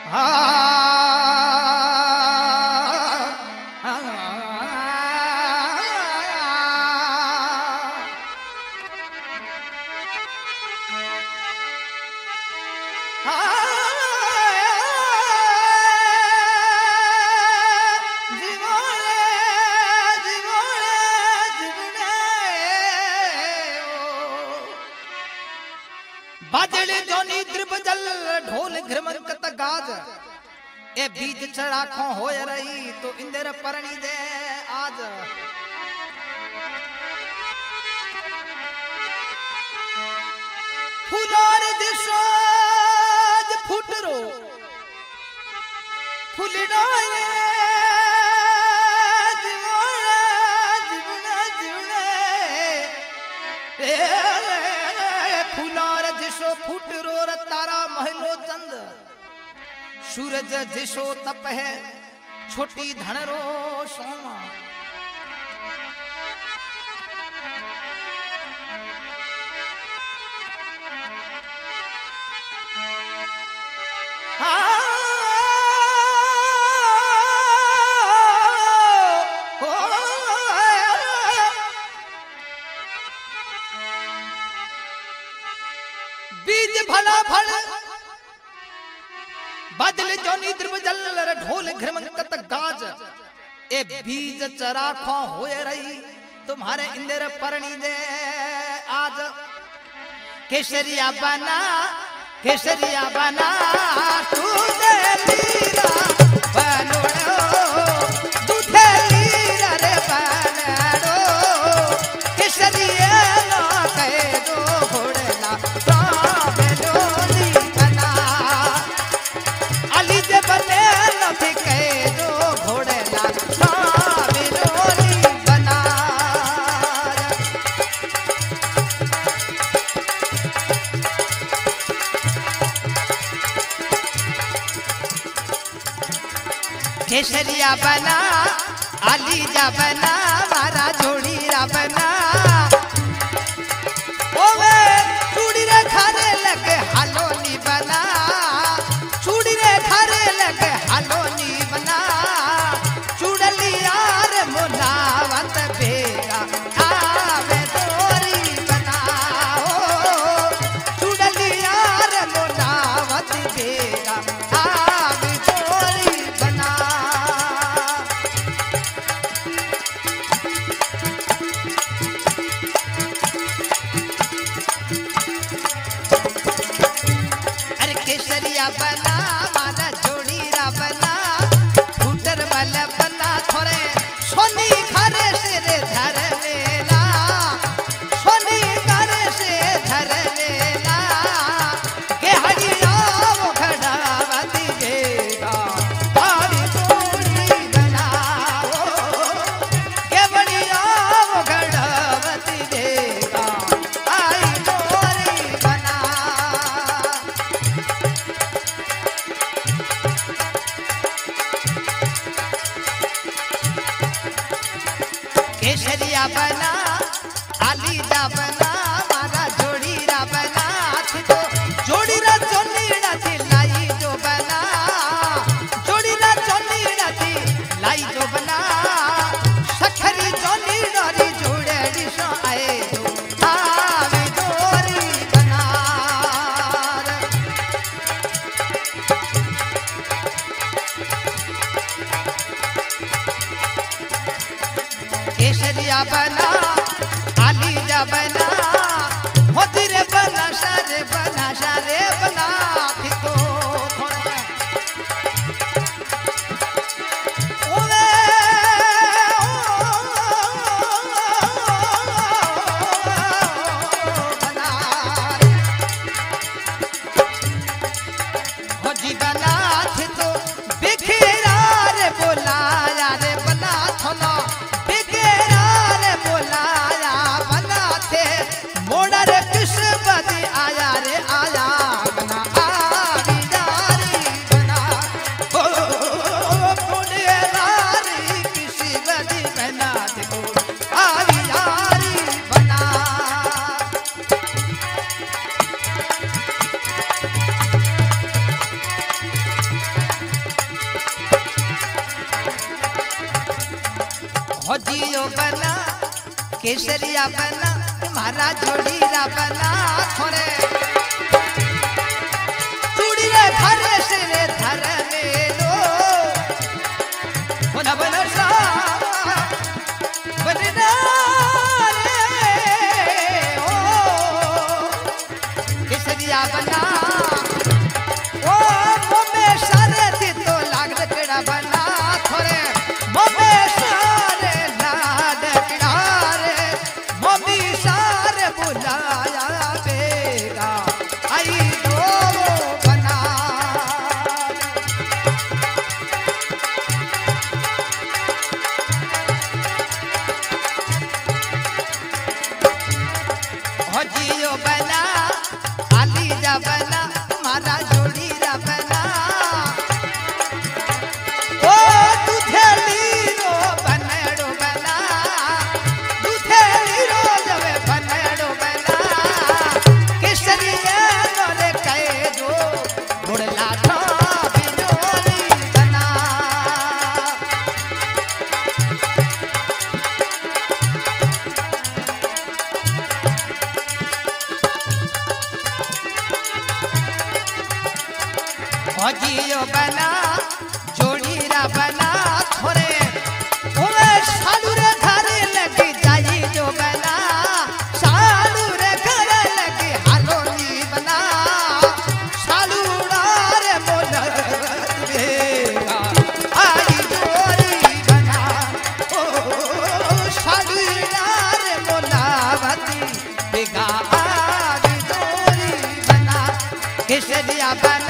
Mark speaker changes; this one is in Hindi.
Speaker 1: बाजले जोनी द्रिबजल ढोल घृमंकत गाज ए बीज चढ़ाखो होय रही तो इंदर परणी दे आज फुलार दिशो फुटरो फुलडाए फुटरो तारा महलो चंद सूरज जिसो तप है छोटी धनरो सोमा बीज भला फल बादल जोनी द्रिबजल ढोल घृमंकत गाज ए बीज चराखो होए रही तुम्हारे इंदर परणी दे आज केसरिया बना तू दे लीरा बनोड़ो दूधे लीरा रे बनोड़ो केसरिया ना कह दो घोड़ना केसरिया बना आली जा बना मारा जोड़ी रा बना ओवे चूड़ी रे खारे लगे हालो नी बना चूड़ी रे खारे लगे हालो नी बना चूड़ली यार मुलावत बेगा आवे तोरी बना ओ चूड़ली यार मुलावत बेगा आवे तोरी बना बना माला जोड़ी रा बना फूटर वाला बना थोड़े सोनी घरे से रे धर लेला सोनी घरे से धर लेला के हरिया वो खड़ावती देगा आवी जोड़ी बनाओ के बढ़िया वो खड़ावती देगा आई जोड़ी बना केसरिया बना आली जा बना मारा जोड़ी रा बना तो जोड़ी रा चोनीड़ा थी लाई जो बना जोड़ी रा चोनीड़ा थी लाई जो बना सखरी चोनीड़ा री जोड़ेड़ी सो आए तो आवी जोड़ी बना केसरिया बना आली जा बना होती रे बना सारे बना फिको ओवे बना हो जी बना थे तो बिखेरा रे बोलाया रे बना थोला मोड़ा रे किस्मत आया रे आया बना केसरिया बना मारा जोड़ी रा बना थोड़े चूड़ी रे घर से रे धर ले लो बना बना सा बनना रे ओ केसरिया बना ओ मम्मी सारे ती तो लाग केड़ा बना थोड़े मम्मी सारे लाड किनारे मम्मी सारे बुलाया बेगा आई दो बना हो जियो बना आली जा बना मारा जोड़ी रा बना ओ दुधेली रो बनड़ो बना दुधेली रो जवे बनड़ो बना केसरिया रे कहे जो बुड़ला ठो बिजोली बना जियो बना जोड़ी रा बना थोड़े ओए सालू रे घर लगी जाई जो बना सालू रे घर लगी हालोनी बना सालू रे बोल बेगा आई जोड़ी बना ओ सालू रे बोलावती बेगा आई जोड़ी बना केसरिया बना